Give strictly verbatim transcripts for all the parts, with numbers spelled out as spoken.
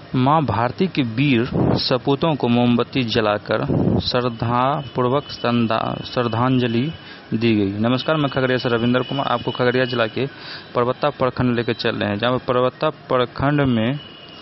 मां भारती के वीर सपूतों को मोमबत्ती जलाकर श्रद्धापूर्वक श्रद्धांजलि दी गई। नमस्कार, मैं खगड़िया से रविंद्र कुमार आपको खगड़िया जिला के परबत्ता प्रखंड लेकर चल रहे हैं, जहाँ पर परबत्ता प्रखंड में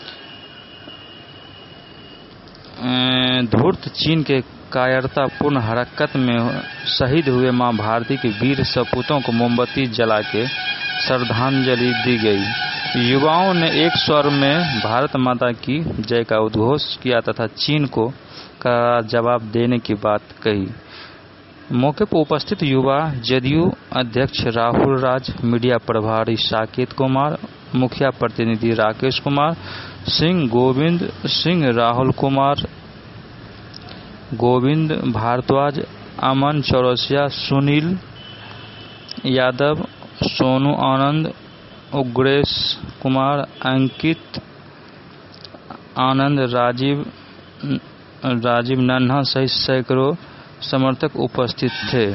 धूर्त चीन के कायरतापूर्ण हरकत में शहीद हुए मां भारती के वीर सपूतों को मोमबत्ती जला के श्रद्धांजलि दी गई। युवाओं ने एक स्वर में भारत माता की जय का उद्घोष किया तथा चीन को का जवाब देने की बात कही। मौके पर उपस्थित युवा जदयू अध्यक्ष राहुल राज, मीडिया प्रभारी साकेत कुमार, मुखिया प्रतिनिधि राकेश कुमार सिंह, गोविंद सिंह, राहुल कुमार, गोविंद भारद्वाज, अमन चौरसिया, सुनील यादव, सोनू आनंद, उग्रेश कुमार, अंकित आनंद, राजीव राजीव नन्हा सहित सैकड़ों समर्थक उपस्थित थे।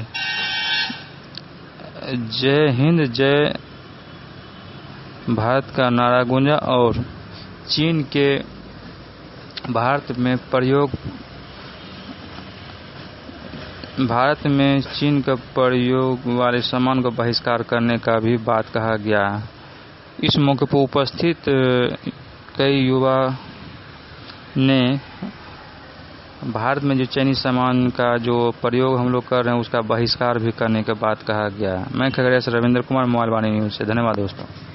जय हिंद, जय भारत का नारा गूंजा और चीन के भारत में प्रयोग भारत में चीन का प्रयोग वाले सामान का बहिष्कार करने का भी बात कहा गया। इस मौके पर उपस्थित कई युवा ने भारत में जो चाइनीज सामान का जो प्रयोग हम लोग कर रहे हैं उसका बहिष्कार भी करने का बात कहा गया। मैं खगड़िया से रविंद्र कुमार, मोबाइल वाणी न्यूज़ से। धन्यवाद दोस्तों।